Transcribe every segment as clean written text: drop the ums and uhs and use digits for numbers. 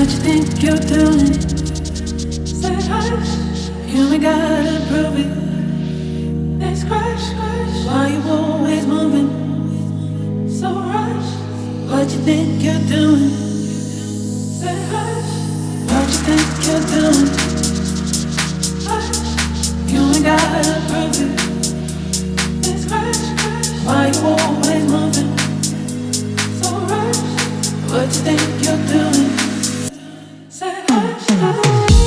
you think you're doing? Say hush, you ain't gotta prove it. Let's crash, crash. Why you always moving? So rush. What you think you're doing? Say hush. What you think you're doing? Hush. You ain't gotta prove it. Let's crash, crash. Why you always moving? So rush. What you think you're doing? Say hush, hush.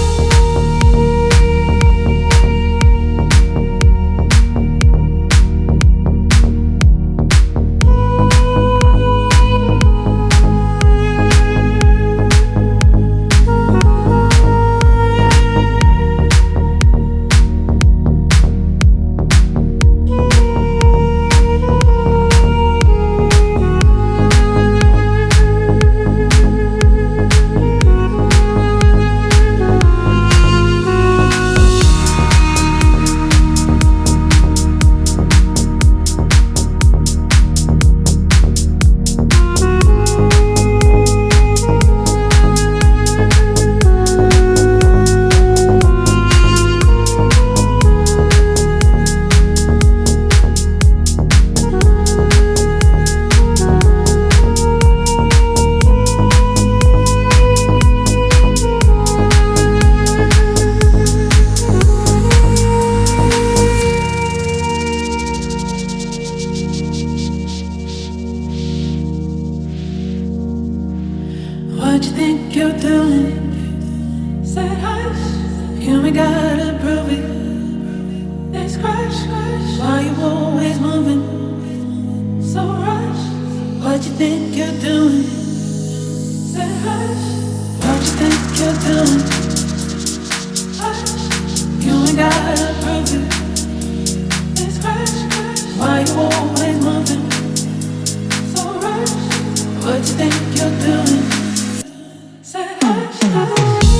What you think you're doing? Say hush, you ain't gotta prove it. Let's crash, crash. Why you always moving? So rush. What you think you're doing? Say hush. What you think you're doing? Hush, you ain't gotta prove it. Let's crash, crash. Why you always moving? So rush. What you think you're doing? Say hush, hush.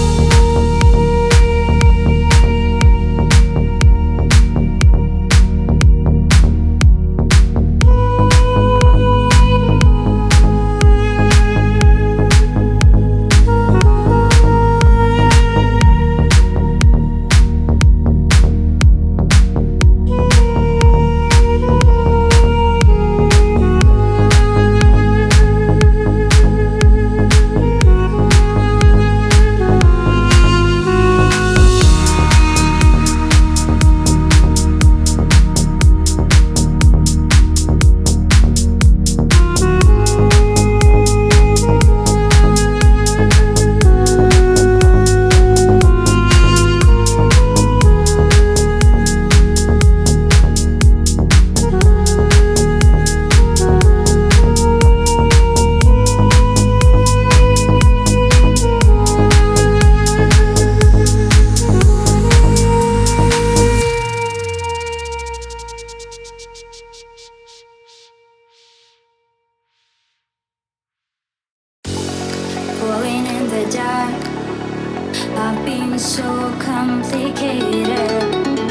Falling in the dark, I've been so complicated.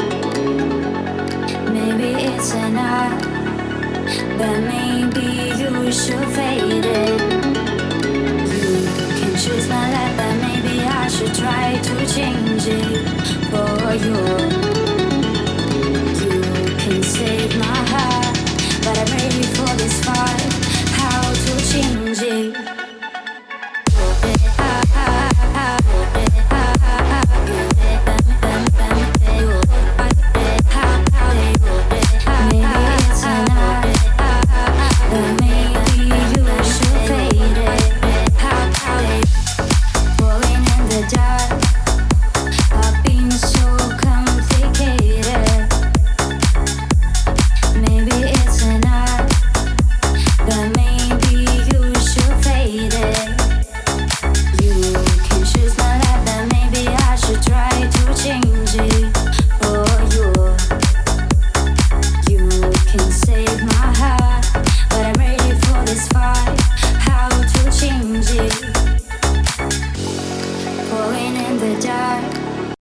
Maybe it's an art, but maybe you should fade it. You can choose my life, but maybe I should try to change it for you. You can say